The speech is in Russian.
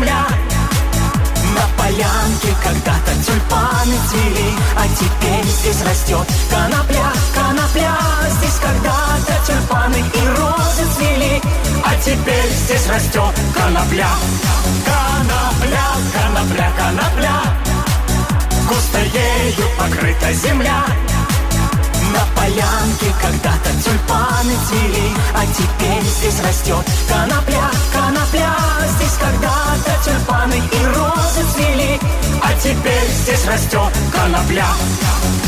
земля. На полянке когда-то тюльпаны цвели, а теперь здесь растет конопля, конопля. Здесь когда-то тюльпаны и розы цвели, а теперь здесь растет конопля. Конопля, конопля, конопля, густо ею покрыта земля. На полянке когда-то тюльпаны цвели, а теперь здесь растет конопля, конопля. Здесь когда-то тюльпаны и розы цвели, а теперь здесь растет конопля.